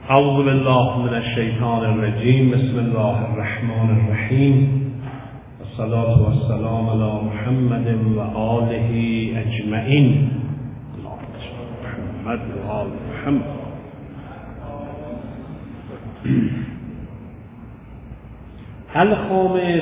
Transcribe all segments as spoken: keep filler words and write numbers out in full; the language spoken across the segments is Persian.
اعوذ بالله من الشیطان الرجیم. بسم الله الرحمن الرحیم. الصلاة والسلام علی محمد و آله اجمعین. محمد و آل محمد. الخامس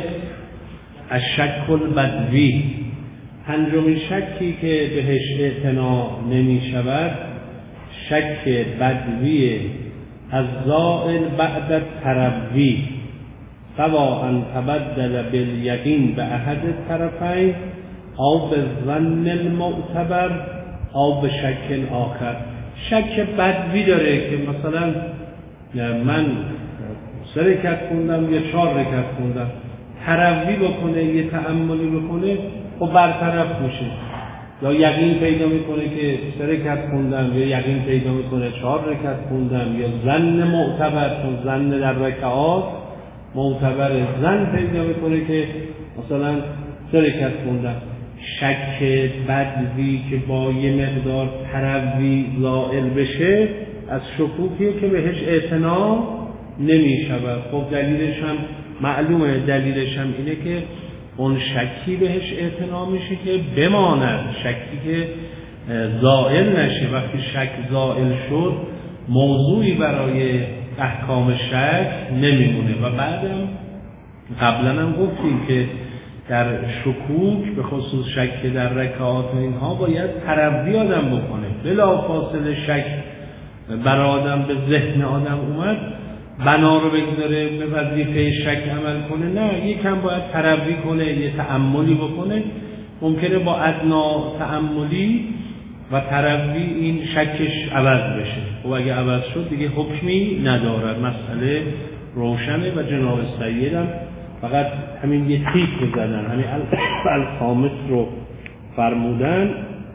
الشک البدوی. پنجمین شکی که بهش اعتنا نمی شود شک بدوی از زائل بعد التروی، سواء تبدل بالیقین به احد الطرفین او به ظن المعتبر او به شک آخر. شک بدوی داره که مثلا من سه رکعت خوندم یا چهار رکعت خوندم، تروی بکنه یه تأملی بکنه خب برطرف میشه، یا یقین پیدا میکنه که سه رکعت خوندم، یا یقین پیدا میکنه چهار رکعت خوندم، یا ظن معتبر، چون ظن در رکعات معتبر، ظن پیدا میکنه که مثلا سه رکعت خوندم. شک بدوی که با یه مقدار تروی زائل بشه از شکوکیه که بهش اعتنا نمیشود. خب دلیلش هم معلومه، دلیلش هم اینه که اون شکی بهش اعتنا میشه که بماند، شکی که زائل نشه. وقتی شک زائل شد موضوعی برای احکام شک نمیمونه. و بعدم قبلا هم گفتیم که در شکوک به خصوص شک در رکعات و اینها باید تروی آدم بکنه. بلا فاصله شک بر آدم به ذهن آدم اومد، بنا رو بگذاره به وظیفه شک عمل کنه؟ نه، یکم باید تروی کنه، یه تأملی بکنه. ممکنه با ادنا تأملی و تروی این شکش عوض بشه. خب اگه عوض شد دیگه حکمی نداره، مسئله روشنه. و جناب سیدم فقط همین یه تیک بزنن، همین الخامس رو فرمودن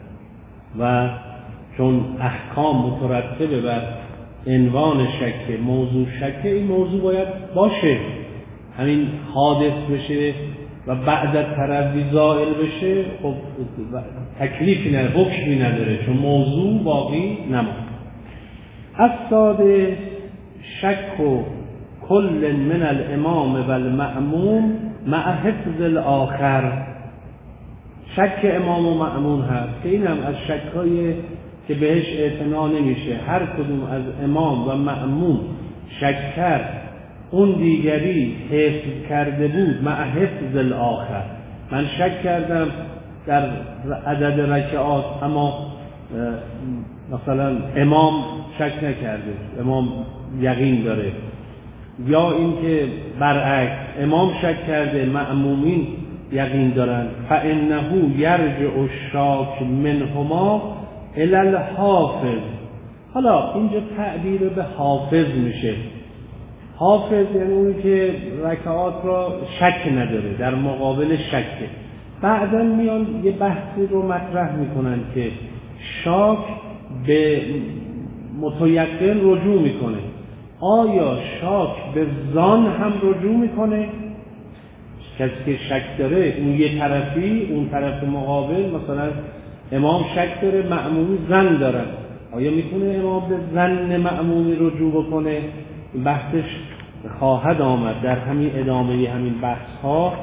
و چون احکام مترتبه بر عنوان شک، موضوع شک، این موضوع باید باشه، همین حادث بشه و بعد از تروی زائل بشه، خب تکلیفی نداره، حکمی نداره، چون موضوع باقی نماند. السادس شک و کل من الامام و المأموم مع حفظ الاخر. شک امام و مأمون هست که این هم از شک‌های که بهش اعتنا نمیشه. هر کدوم از امام و مأموم شک کرد اون دیگری حفظ کرده بود، مع حفظ الاخر. من شک کردم در عدد رکعات اما مثلا امام شک نکرده، امام یقین داره. یا اینکه برعکس امام شک کرده مأمومین یقین دارن، فانه یرجع الشاک منهما الی الحافظ. حالا اینجا تعبیر به حافظ میشه. حافظ یعنی اونی که رکعات را شک نداره، در مقابل شکه. بعدا میان یه بحثی رو مطرح میکنن که شاک به متیقن رجوع میکنه. آیا شاک به ظن هم رجوع میکنه؟ کسی که شک داره اون یه طرفی، اون طرف مقابل، مثلا امام شک داره مأمومی ظن دارن، آیا میتونه امام به ظن مأمومی رجوع بکنه؟ بحثش خواهد آمد در همین ادامه همین بحث ها.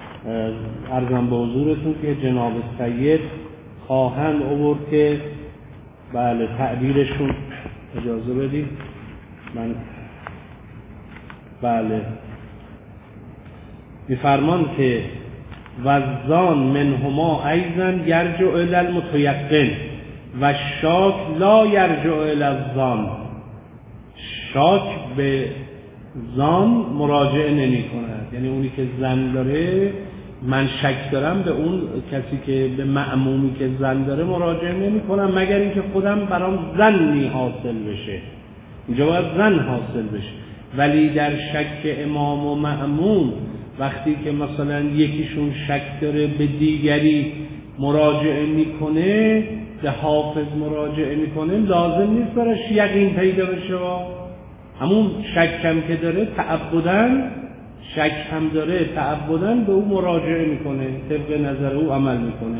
عرضم به حضورتون که جناب سید خواهند آورد که بله تعبیرشون، اجازه بدید من بله میفرمان که وزان منهما ایضا یرجع الی المتیقن و شاک لا یرجع الی الظن. شاک به ظن مراجعه نمی کند، یعنی اونی که ظن داره، من شک دارم به اون کسی که به مأمومی که ظن داره مراجعه نمی کنم، مگر اینکه خودم برام ظنی حاصل بشه. اینجا باید ظن حاصل بشه. ولی در شک امام و مأموم وقتی که مثلا یکیشون شک داره به دیگری مراجعه میکنه، به حافظ مراجعه میکنه، لازم نیست براش یقین پیدا بشه. همون شک هم که داره تعبدن، شک هم داره تعبدن به او مراجعه میکنه، طبق نظر او عمل میکنه.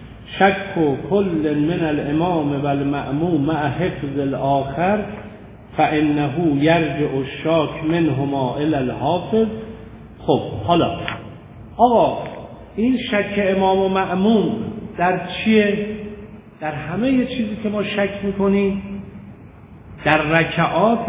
شک و کل من الامام و المأموم مع حفظ الاخر فانه یرجع الشاک منهما الی الحافظ. خب حالا آقا این شک امام و مأموم در چیه؟ در همه یه چیزی که ما شک میکنیم، در رکعات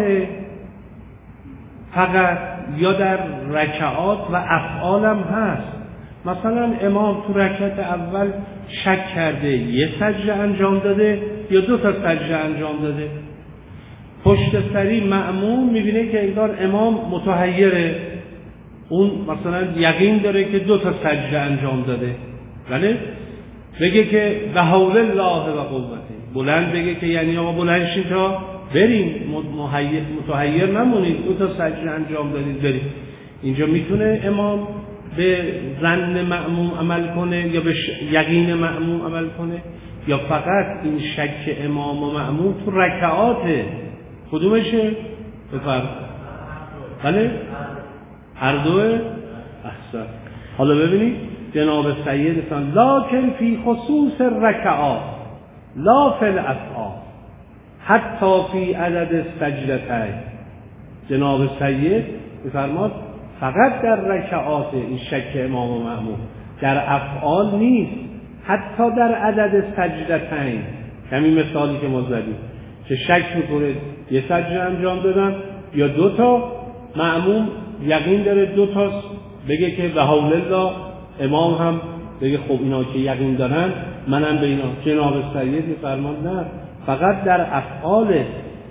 فقط یا در رکعات و افعال هم هست. مثلا امام تو رکعت اول شک کرده یه سجده انجام داده یا دو تا سجده انجام داده، پشت سری مأموم میبینه که انگار امام متحیره، اون مثلا یقین داره که دو تا سجده انجام داده، ولی بگه که به حول الله و قوته، بلند بگه که یعنی آقا بلند شین تا بریم، متحیر نمونید، دو تا سجده انجام دادید بریم. اینجا میتونه امام به ظن مأموم عمل کنه یا به یقین مأموم عمل کنه، یا فقط این شک امام و مأموم تو رکعاته؟ کدومشه؟ بفرمایید. بله هر دوه. احسن. حالا ببینید جناب سیدتان لکن فی خصوص رکعات لا فی الافعال حتی فی عدد سجدتین. جناب سید بفرماد فقط در رکعات این شک امام و مأموم، در افعال نیست، حتی در عدد سجدتین. همین مثالی که ما زدیم که شک میکنه یه سجده انجام دادن یا دو تا، مأموم یقین داره دو تاست، بگه که به حول الله، امام هم بگه خب اینا که یقین دارن منم به اینا. جناب سید میفرماد نه، فقط در افعاله.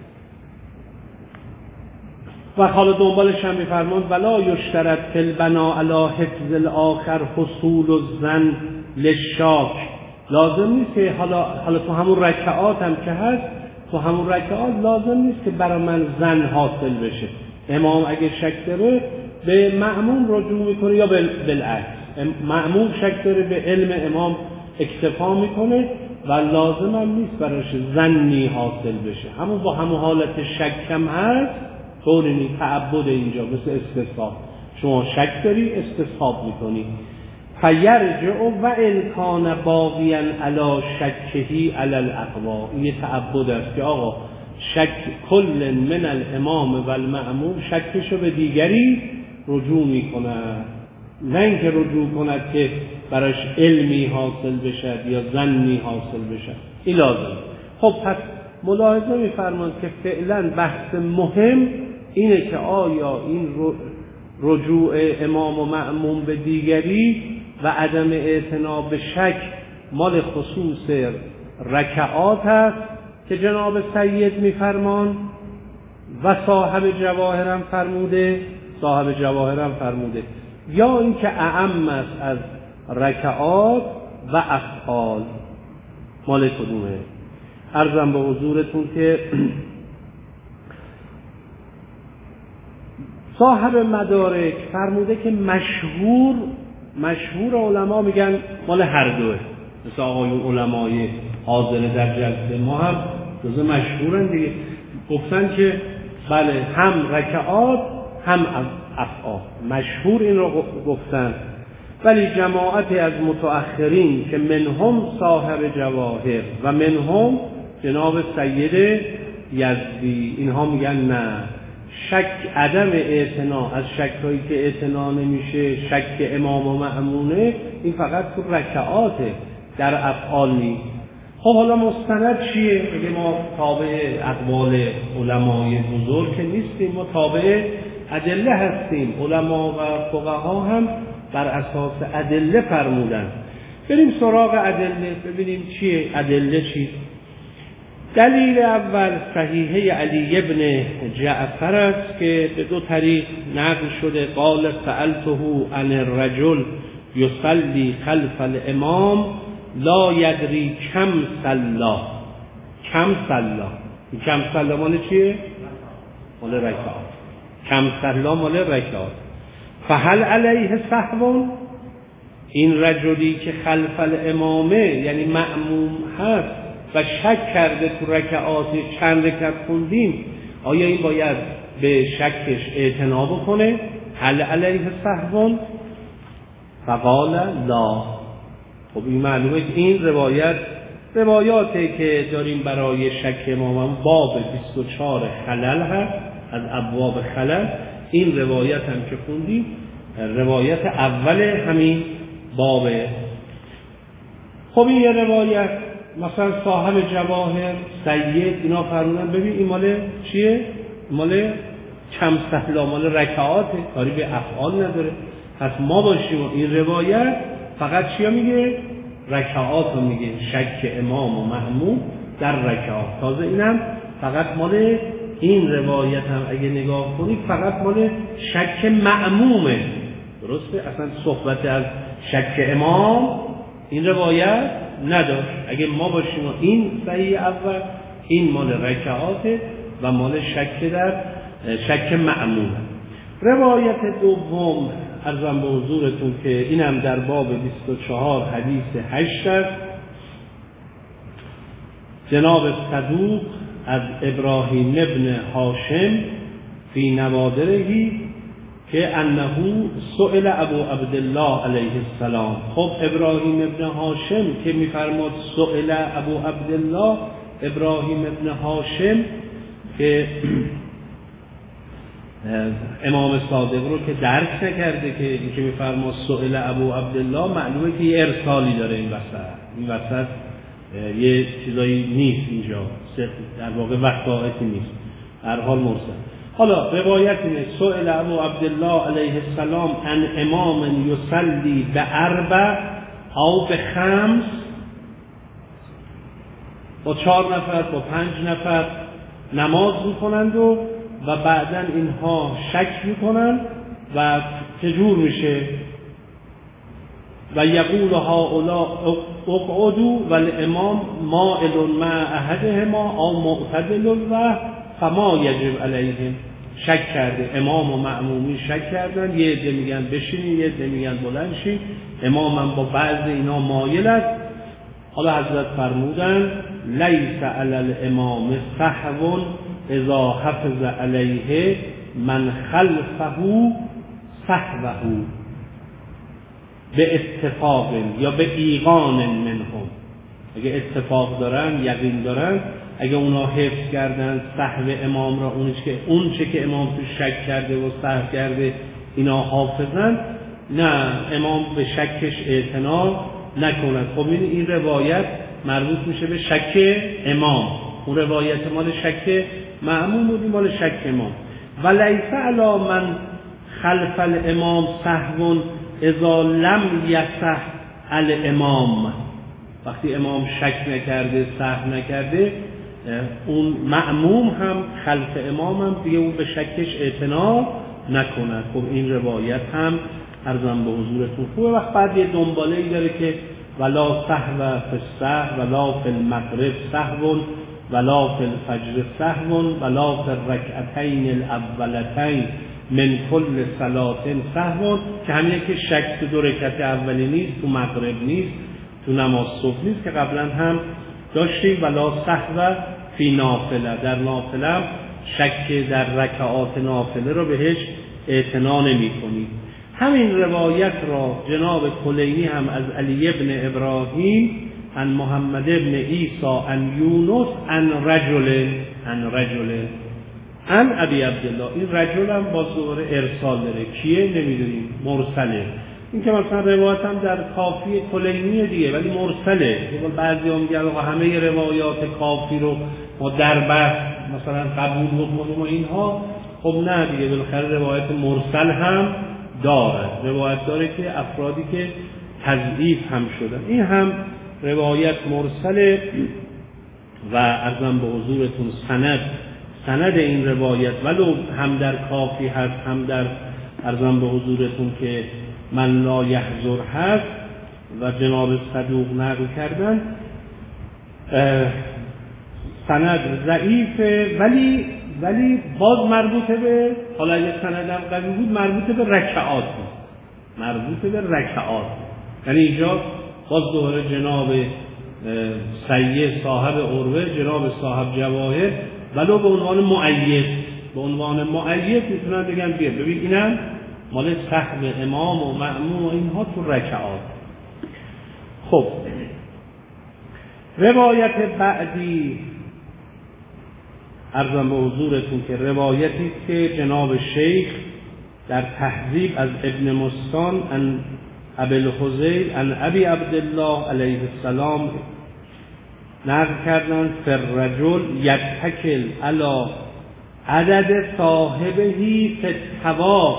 و حالا دنبالش هم میفرماد ولا یشترط فی البنا علی حفظ الاخر حصول الظن للشاک. لازم نیست که حالا حالا تو همون رکعات هم که هست، تو همون رکعات لازم نیست که برای من ظن حاصل بشه. امام اگه شک داره به مأموم رجوع میکنه یا بالعکس، مأموم شک داره به علم امام اکتفا میکنه و لازم هم نیست براش ظنی حاصل بشه. همون با همون حالت شک هم هست، طوری نیست. تعبد اینجا مثل استصحاب، شما شک داری استصحاب میکنی. فیرجع و ان کان باقیا علی شکهی علی الاقوا. این یه تعبد است که آقا شک کل من الامام و المأموم شکشو به دیگری رجوع میکنه، نه اینکه رجوع کند که براش علمی حاصل بشه یا ظنی حاصل بشه. این لازم. خب پس ملاحظه میفرمان که فعلا بحث مهم اینه که آیا این رجوع امام و مأموم به دیگری و عدم اعتنا به شک مال خصوص رکعات است که جناب سید میفرمان و صاحب جواهرم فرموده، صاحب جواهرم فرموده، یا اینکه اعم است از رکعات و افعال. مال کدومه؟ عرضم به حضورتون که صاحب مدارک فرموده که مشهور مشهور علما میگن مال هر دوه، مثل آقایون علمای حاضر در جلسه ما هم جزء مشهورن دیگه، گفتن که بله هم رکعات هم افعال، مشهور این رو گفتن. ولی جماعتی از متأخرین که منهم صاحب جواهر و منهم جناب سید یزدی، اینها میگن نه، شک عدم اعتنا از شکایی که اعتنا نمیشه، شک امام و مأمونه، این فقط تو رکعاته، در افعال نیست. خب حالا مستند چیه؟ بگه ما تابع اقوال علمای بزرگ که نیستیم، ما تابع ادله هستیم. علما و فقها هم بر اساس ادله فرمودن. بریم سراغ ادله ببینیم چیه ادله چیست. دلیل اول صحیحه علی ابن جعفر است که به دو طریق نقل شده. قال سألته عن الرجل یصلی خلف الامام لا یدری کم صلا. کم صلا، کم صلا مال چیه؟ مال رکعات. کم صلا مال رکعات. فهل علیه سهو؟ این رجلی که خلف الامامه یعنی مأموم هست و شک کرده تو رکعات چند رکعت خوندیم، آیا این باید به شکش اعتنا بکنه؟ هل علیه سهو؟ فقال لا. خب این معلومه که این روایت روایاتی که داریم برای شک امام باب بیست و چهار خلل هست، از ابواب خلل. این روایت هم که خوندیم روایت اول همین بابه. خب این یه روایت مثلا صاحب جواهر سید اینا فرمودن ببین این مال چیه؟ مال کم سهلا، مال رکعاته، کاری به افعال نداره. پس ما باشیم این روایت فقط چیا میگه؟ رکعات رو میگه، شک امام و مأموم در رکعات. تازه اینم فقط مال این روایت هم اگه نگاه کنید فقط مال شک مأمومه، درسته؟ اصلا صحبت از شک امام این روایت نداشت. اگه ما باشیم این صحیح اول، این مال رکعاته و مال شک در شک مأمومه. روایت دوم عرضم به حضورتون که اینم در باب بیست و چهار حدیث هشت است. جناب صدوق از ابراهیم ابن هاشم فی نوادرهی که انه سئل ابو عبدالله علیه السلام. خب ابراهیم ابن هاشم که میفرماد سئل ابو عبدالله، ابراهیم ابن هاشم که امام صادق رو که درک نکرده که این که میفرماد سئل ابو عبدالله، معلومه که یه ارسالی داره این وسط. این وسط یه چیزایی نیست اینجا، در واقع وقائعی نیست، هر حال مرسل. حالا روایت اینه سئل ابو عبدالله علیه السلام عن امام یصلی به اربع او به خمس، با چهار نفر با پنج نفر نماز میکنند و و بعداً اینها شک میکنند و چجور میشه و یقول هؤلاء اقعدوا والامام مائل مع احدهما او معتدل و فما یجب علیهم. شک کرده، امام و مأمومی شک کردن، یه عده میگن بشینید، یه عده میگن بلند شید، امام هم با بعض اینا مایل است. حالا حضرت فرمودن لیس علی الامام سهو اذا حفظ علیه من خلفه سهوه به اتفاق یا به ایقان منهم. اگه اتفاق دارن، یقین دارن، اگه اونا حفظ کردن سهو امام را، اونش که اون چه که امام تو شک کرده و سهو کرده اینا حافظن، نه امام به شکش اعتنا نکند. خب این این روایت مربوط میشه به شک امام، اون روایت مال شک مأموم بودی مال شک امام. و لیس علی من خلف الامام سهو اذا لم یصح الامام. وقتی امام شک نکرده، سهو نکرده، اون مأموم هم خلف امام هم دیگه اون به شکش اعتنا نکند. خب این روایت هم عرضم به حضورتون خوبه. وقت بعد یه دنباله‌ای داره که ولا سهو فی السهو ولا فی المغرب سهو ولا فی الفجر سهو ولا فی الرکعتین الاولتین من کل صلاة سهو، که همینه که شک تو دو رکعت اولی نیست، تو مغرب نیست، تو نماز صبح نیست که قبلا هم داشتیم. ولا سهو فی نافله، در نافله هم شک در رکعات نافله رو بهش اعتنا نمی کنید. همین روایت را جناب کلینی هم از علی ابن ابراهیم عن محمد ابن عیسی عن یونس عن رجل عن رجل عن ابی عبدالله. این رجل هم باز دوباره ارسال داره، کیه نمیدونیم، مرسله. این که مثلا روایت هم در کافی کلینی دیگه ولی مرسله. بعضی هم میگن آقا همه روایات کافی رو ما در بحث مثلا قبول بکنیم و اینها. خب نه دیگه، بالاخره روایت مرسل هم داره، روایت داره که افرادی که تضعیف هم شدن. این هم روایت مرسله و عرضم به حضورتون سند سند این روایت ولو هم در کافی هست هم در عرضم به حضورتون که من لا یحضر هست و جناب صدوق نقل کردن، سند ضعیفه ولی ولی باز مربوطه به، حالا اگه سندم قوی بود مربوطه به رکعات بود، مربوطه به رکعات. یعنی اینجا باز دوباره جناب سید صاحب عروه، جناب صاحب جواهر، ولو به عنوان مؤید، به عنوان مؤید میتونن بگن بیا ببین اینم مال سهم امام و مأموم و اینها تو رکعات. خب روایت بعدی عرضم به حضورتون که روایتی که جناب شیخ در تهذیب از ابن مسکان ان ابی الحذیل ان ابی عبدالله علیه السلام نقل کردن فالرجل یتکل علی عدد صاحبهی فی الطواف،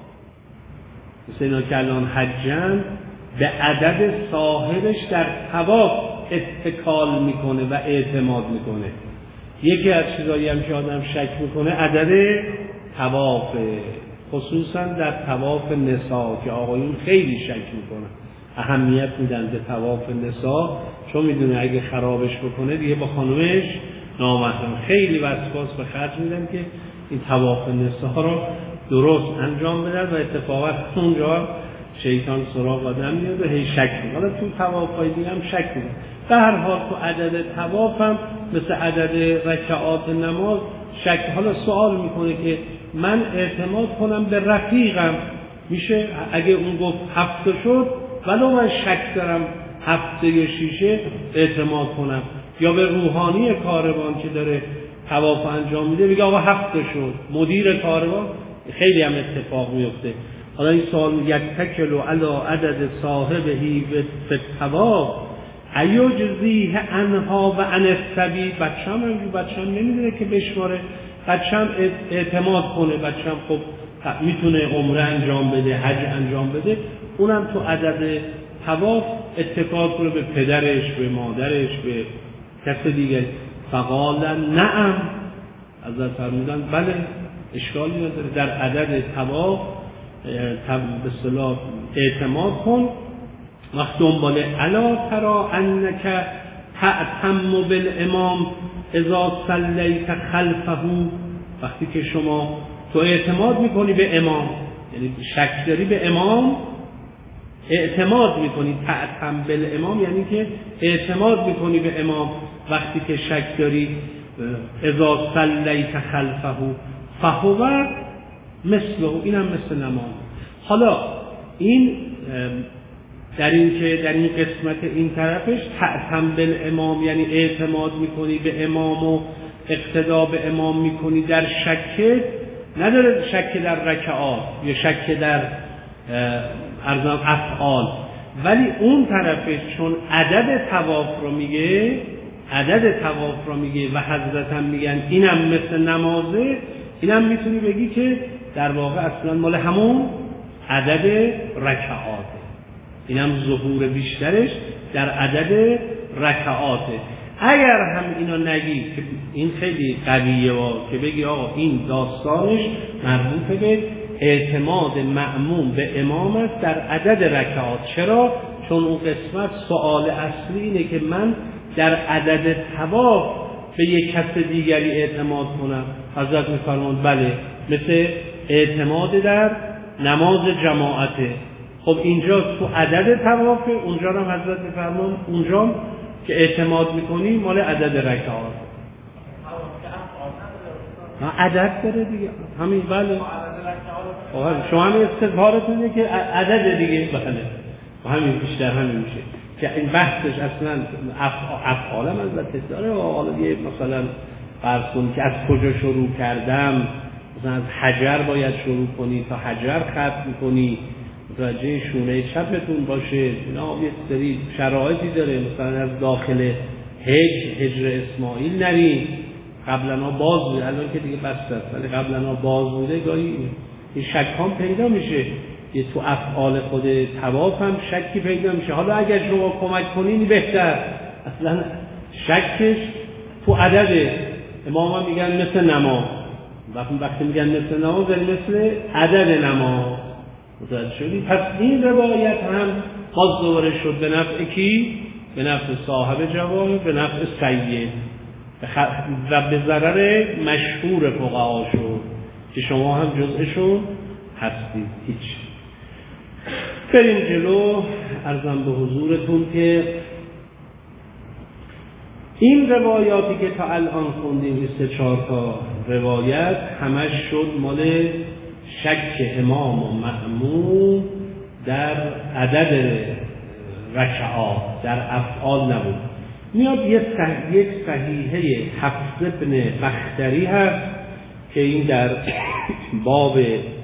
مثل اینا که الان حجن به عدد صاحبش در طواف اتکال میکنه و اعتماد میکنه. یکی از چیزایی هم که آدم شک میکنه عدد طوافه، خصوصا در طواف نساء که آقایون خیلی شک میکنن، اهمیت میدن به طواف نساء، چون میدونه اگه خرابش بکنه دیگه با خانومش نامحرم. خیلی وسواس به خرج میدن که این طواف نساء رو درست انجام بدن و اتفاقا اونجا شیطان سراغ آدم میاد و هی شک میکنه. حالا تو طوافای دیگه هم شک میکنه. به هر حال تو عدد طواف هم مثل عدد رکعات نماز شک. حالا سوال میکنه که من اعتماد کنم به رفیقم، میشه اگه اون گفت هفته شد ولو من شک دارم هفته شیشه اعتماد کنم، یا به روحانی کاروان که داره طواف انجام میده بگه آقا هفته شد، مدیر کاروان خیلی هم اتفاق میفته. حالا این سوال یتکل علی عدد صاحبهی فی الطواف ایجزیه عنها و عن السبی. بچه‌م هم بچه‌م نمیدونه که بشماره، بچه‌م اعتماد کنه، بچه‌م خب میتونه عمره انجام بده، حج انجام بده، اونم تو عدد طواف اتکال کنه به پدرش، به مادرش، به کس دیگه. فقال نعم، حضرت فرمودن بله اشکالی نداره، در عدد طواف به اصطلاح اعتماد کن. وقت دنباله الا ترى انک تعتم بالامام اذا صلیت خلفه، وقتی که شما تو اعتماد میکنی به امام، یعنی شک داری به امام اعتماد میکنی، تعتم بالامام یعنی که اعتماد میکنی به امام وقتی که شک داری، اذا صلیت خلفه فهو مثله، اینم مثل نماز. حالا این در این که در این قسمت این طرفش تعتم بالامام یعنی اعتماد میکنی به امام و اقتدا به امام میکنی در شک، نداره شک در رکعات یا شک در ارزم افعال، ولی اون طرفش چون عدد طواف رو میگه، عدد طواف رو میگه و حضرت هم میگن اینم مثل نمازه، اینم میتونی بگی که در واقع اصلا مال همون عدد رکعاته، اینم ظهور بیشترش در عدد رکعاته. اگر هم اینو نگی که این خیلی قویه و که بگی آقا این داستانش مربوط به اعتماد مأموم به امام است در عدد رکعات. چرا؟ چون اون قسمت سوال اصلی اینه که من در عدد طواف به یک کس دیگری اعتماد کنم. حضرت می‌فرماند بله مثل اعتماد در نماز جماعته. خب اینجا تو عدد طوافه، اونجا هم حضرت می‌فرماند اونجا که اعتماد میکنی مال عدد رکعات. عدد داره دیگه همین. بله شما همین استظهارتونه که عدد دیگه بله و همین بیشتر همین میشه که این بحثش اصلا افعال هم البته داره و حالا یه مثلا فرض کنید که از کجا شروع کردم، مثلا از حجر باید شروع کنی تا حجر ختم کنی، متوجه شونه چپتون باشه، اینا یه سری شرایطی داره. مثلا از داخل هج هجر اسماعیل نری، قبلا باز بوده، الان که دیگه بسته است ولی قبلا باز بوده، گاهی این شک هم پیدا میشه، یه تو افعال خود طواف هم شکی پیدا میشه. حالا اگر شما کمک کنین بهتر، اصلا شکش تو عدد. امام هم میگن مثل نماز، وقتی میگن مثل نماز یعنی مثل عدد نماز. متوجه شدی؟ پس این روایت هم باز دوباره شد به نفع کی؟ به نفع صاحب جواهر، به نفع سید و به ضرر مشهور فقها شد که شما هم جزءشون هستید. هیچ. بریم جلو. عرضم به حضورتون که این روایاتی که تا الان خوندیم بیست و چهار تا روایت همش شد مال شک امام و مأموم در عدد رکعات، در افعال نبود. میاد یک صح... یک صحیحه حفص بن بختری هست که این در باب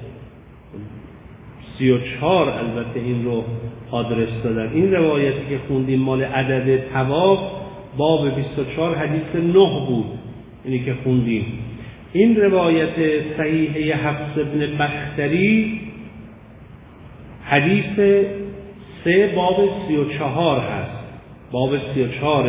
سی و چهار البته این رو آدرس دادن. این روایتی که خوندیم مال عدد طواف باب بیست و چهار حدیث نه بود، اینی که خوندیم. این روایت صحیحه حفص بن بختری حدیث سه باب سی و چهار هست، باب سی و چهار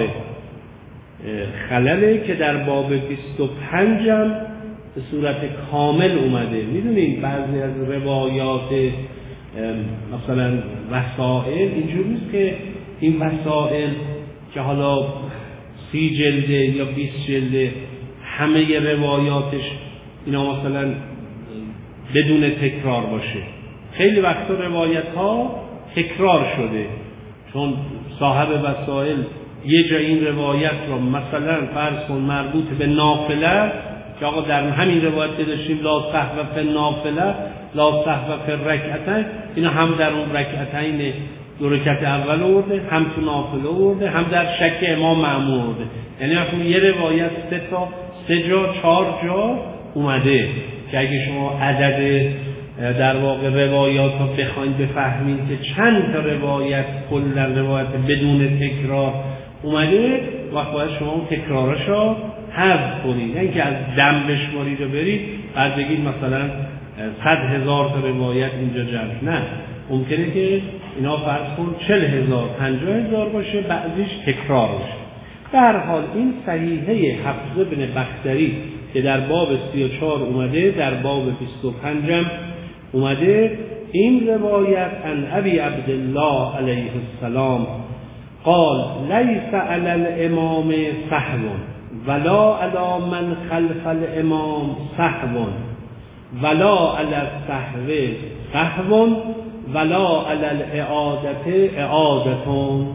خلله که در باب بیست و پنج هم به صورت کامل اومده. میدونید بعضی از روایات مثلا وسائل اینجور نیست که این وسائل که حالا سی جلده یا بیست جلده همه روایاتش اینا مثلا بدون تکرار باشه. خیلی وقتا روایت ها تکرار شده، چون صاحب وسائل یه جا این روایت رو مثلا فرض کن مربوط به نافله که آقا در همین روایت داشتیم لا سهو فی النافله لا سهو فی الرکعتین، اینا هم در اون رکعتین دو رکعت اول آورده، هم تو نافله آورده، هم در شک امام مأمون آورده. یعنی وقتی یه روایت سه تا سه جا چهار جا اومده که اگه شما عدد در واقع روایات رو بخواید بفهمید که چند تا روایت کلا روایت بدون تکرار اومده، وقت باید شما اون تکرارش رو حذف کنید، نه اینکه از دم بشمارید و برید بعد بگید مثلا صد هزار تا روایت اینجا جمع. نه، ممکنه که اینا فرض کن چل هزار پنجاه هزار باشه، بعضیش تکرار باشه. به هر حال این صحیحه حفص بن بختری که در باب سی و چهار اومده، در باب بیست و پنج هم اومده. این روایت عن ابی عبدالله علیه السلام قال لیس علی الامام سهو ولا علی من خلف الامام سهو ولا علی السهو سهو ولا علی الاعادة اعادة.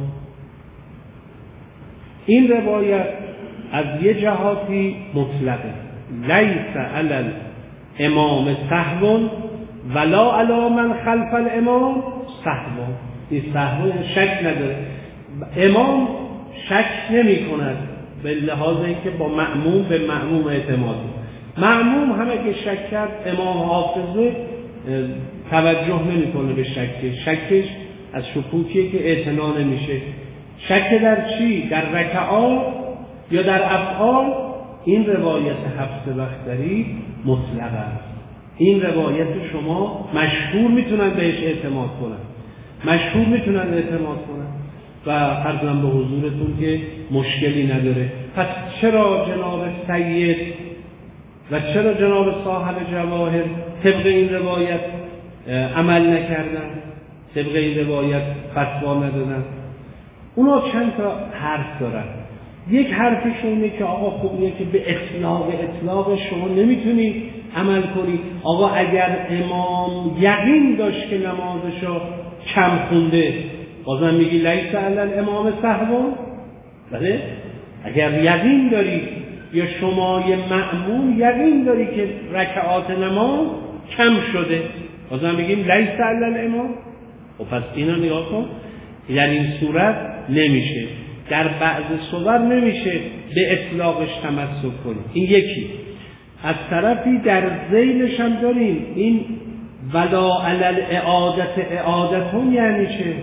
این روایت از یه جهاتی مطلقه، لیس علی الامام سهو ولا علی من خلف الامام سهو. این سهو شک نداره، امام شک نمی کند به لحاظ اینکه با مأموم به مأموم اعتماد. مأموم هم اگه شک کرد امام حافظه توجه نمی کنه به شکش، شکش از شکوکیه که اعتنا نمیشه. شک در چی؟ در رکعات یا در افعال؟ این روایت حفص بختری مطلق است. این روایت شما مشهور میتونن بهش اعتماد کنن، مشهور میتونن اعتماد کنن و عرضم به حضورتون که مشکلی نداره. پس چرا جناب سید و چرا جناب صاحب جواهر طبق این روایت عمل نکردن، طبق این روایت فتوا ندادن؟ اونا چند تا حرف دارن. یک حرفش اینه که آقا خوبیه که به اطلاق اطلاق شما نمیتونی عمل کنی. آقا اگر امام یقین داشت که نمازشو کم خونده، بازم میگی لیس علی الامام سهو؟ بله، اگر یقین داری یا شما یه مأمون یقین داری که رکعات نماز کم شده، بازم میگیم لیس علی الامام. و پس اینو نگاه کن، یعنی این صورت نمیشه، در بعض صور نمیشه به اطلاقش تمسک کنیم. این یکی. از طرفی در ذیلش هم داریم این ولا علی الاعادة اعادة، یعنی چه؟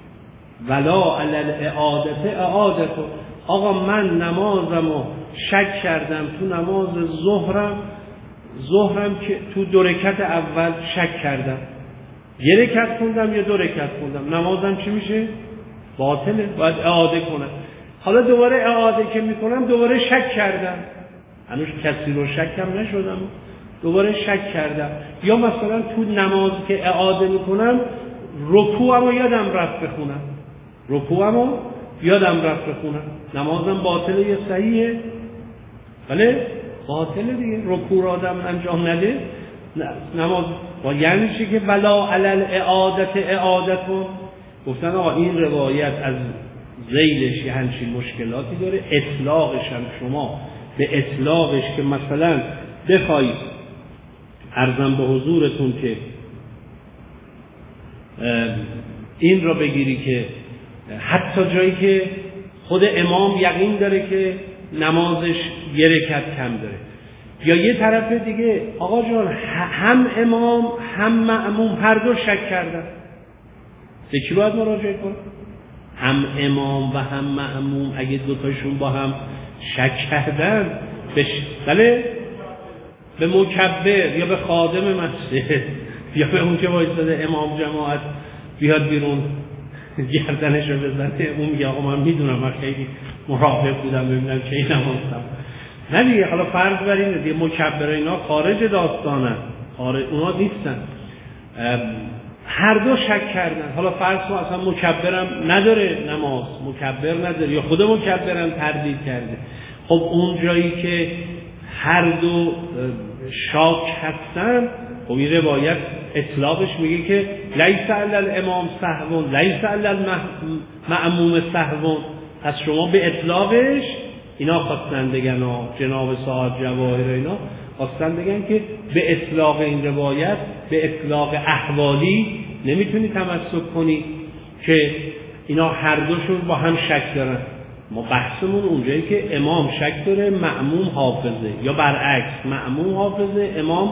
ولا علی الاعادة اعادة. آقا من نمازمو شک کردم تو نماز ظهرم، ظهرم که تو دو رکعت اول شک کردم، یه رکعت خوندم یا دو رکعت خوندم، نمازم چی میشه؟ باطله، باید اعاده کنم. حالا دوباره اعاده که میکنم دوباره شک کردم، هنوز کسی رو شکم نشدم، دوباره شک کردم. یا مثلا تو نماز که اعاده میکنم رکوعمو یادم رفت بخونم، رکوعمو یادم رفت بخونم، نمازم باطله یا صحیحه؟ بله باطله دیگه، رکوع را آدم انجام نده نماز. و یعنی چی که ولا علی الاعادة اعادة؟ گفتن آقا این روایت از ذیلش یه همچین مشکلاتی داره، اطلاقش هم شما به اطلاقش که مثلا بخوای عرضم به حضورتون که این را بگیری که حتی جایی که خود امام یقین داره که نمازش یه رکعت کم داره. یا یه طرف دیگه آقا جان هم امام هم مأموم هر دو شک کردن، به کی باید مراجعه کنه؟ هم امام و هم مأموم اگه دوتاشون با هم شک کردن بش... بله به مکبر یا به خادم مسجد یا به اون که وایساده امام جماعت بیاد بیرون گردنش رو بزنه، اون میگه آقا من میدونم من خیلی مراقب بودم ببینم کی نمازم. نه دیگه، حالا فرض بر اینه دیگه مکبر اینا خارج داستانن، خارج اونا نیستن، هر دو شک کردن. حالا فرض کن اصلا مکبرم نداره نماز، مکبر نداره یا خود مکبرم تردید کرده. خب اون جایی که هر دو شاک هستن، خب این روایت اطلاقش میگه که لیس علی الامام سهو لیس علی المأموم سهو. پس شما به اطلاقش اینا خواستن بگن، جناب صاحب جواهر اینا خواستن بگن که به اطلاق این روایت، به اطلاق احوالی نمیتونی تمسک کنی که اینا هر دوشون با هم شک دارن. ما بحثمون اونجایی که امام شک داره مأموم حافظه، یا برعکس مأموم حافظه امام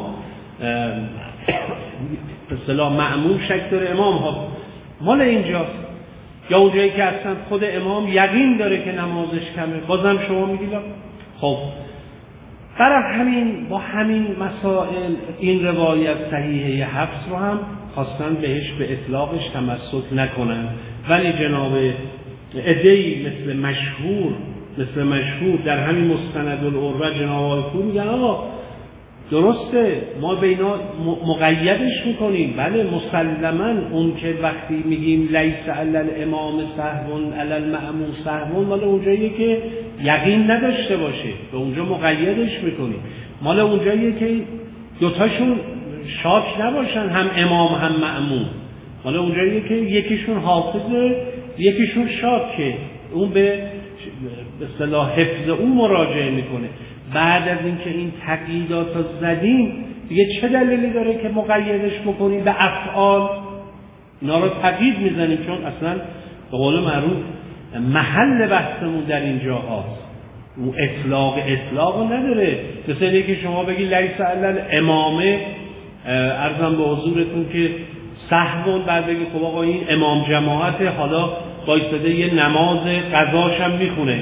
به اصطلاح مأموم شک داره امام حافظه، مال اینجاست. یا اونجایی که اصلا خود امام یقین داره که نمازش کمه، بازم شما میگید خب برای همین با همین مسائل این روایت صحیحه حفظ رو هم خواستن بهش به اطلاقش تمسک نکنن. ولی جناب عده‌ای مثل مشهور مثل مشهور در همین مستند العروه جناب آقای پور میگن آقا درسته ما به اینا مقیدش میکنیم، بله مسلما اون که وقتی میگیم لیس علی الامام سهو علی المأموم سهو مال اونجاییه که یقین نداشته باشه، به اونجا مقیدش میکنیم. مال اونجاییه که دوتاشون شاک نباشن، هم امام هم مأموم. مال اونجاییه که یکیشون حافظه یکیشون شاکه، اون به اصطلاح حفظ اون مراجعه میکنه. بعد از اینکه این تقییدات رو زدیم دیگه چه دلیلی داره که مقیدش بکنیم به افعال؟ اینا رو تقیید میزنیم چون اصلا به قول معروف محل بحثمون در اینجا هاست. اون اطلاق اطلاق نداره. مثل اینکه شما بگی لیس علی الامامه، عرضم به حضورتون که سهون، بعد بگی خب آقا این امام جماعت حالا بایستاده یه نماز قضاش هم میخونه،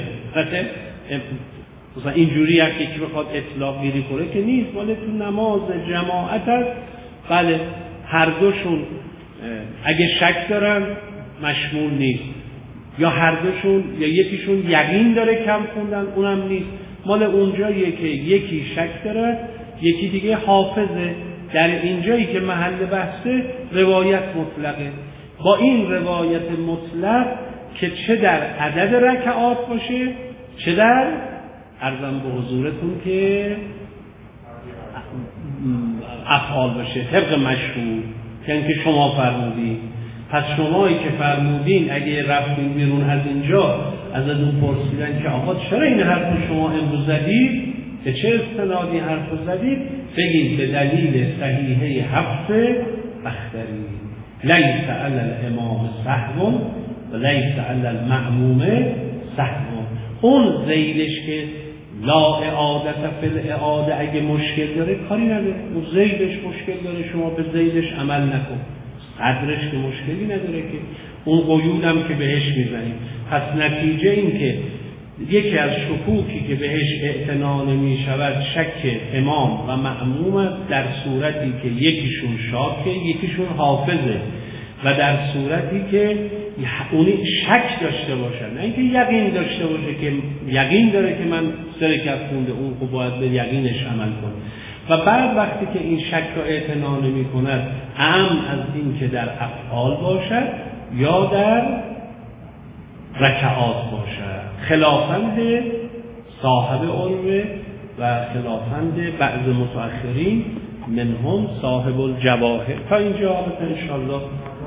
مثلا اینجوری هست که یکی بخواد اطلاق گیری کنه که نیست، ولی تو نماز جماعت هست. بله هر دوشون اگه شک دارن مشمول نیست، یا هر دوشون یا یکیشون یقین داره کم خوندن اونم نیست. مال اونجاییه که یکی شک داره یکی دیگه حافظه. در اینجایی که محل بحثه روایت مطلقه، با این روایت مطلق که چه در عدد رکعات باشه چه در عرضم به حضورتون که افعال باشه، طبق مشهور یعنی که شما فرمودین. پس شمایی که فرمودین اگه رفتین بیرون از اینجا از اون پرسیدن که آقا چرا این حرف شما امروز زدید، به چه استنادی حرف زدید، بگید به دلیل صحیحه حفظ بختری لیس علی الامام سهو و لیس علی المأموم سهو. اون زیدش که لا اعادت فی الاعاده اگه مشکل داره کاری نداره، اون زیدش مشکل داره شما به زیدش عمل نکن، قدرش که مشکلی نداره که اون قیودم که بهش میزنیم. پس نتیجه این که یکی از شکوکی که بهش اعتنا نمی شود شک امام و مأموم در صورتی که یکیشون شاکه یکیشون حافظه، و در صورتی که اونی شک داشته باشه، نه اینکه یقین داشته باشه که یقین داره که من سرکت خونده، اون خب باید به یقینش عمل کنه. و بعد وقتی که این شک را اعتنا نمی کند ام از این که در افعال باشد یا در رکعات باشد، خلافند صاحب علم و خلافند بعض متأخرین منهم صاحب الجواهر. تا اینجا انشاءالله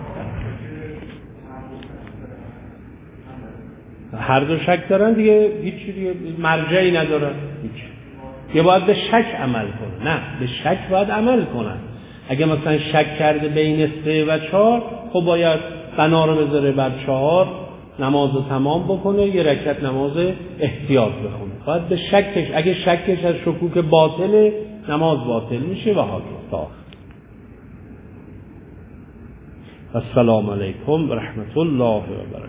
هر دو شک دارن دیگه، هیچ دیگه مرجعی ندارن، هیچ. یه باید به شک عمل کنه، نه به شک باید عمل کنن. اگه مثلا شک کرده بین سه و چهار خب باید بنا رو بذاره بر چهار نماز رو تمام بکنه، یه رکعت نماز احتیاط بخونه. باید به شکش، اگه شکش از شکوک باطله نماز باطل میشه و حاکم. السلام علیکم و رحمت الله و برکاته.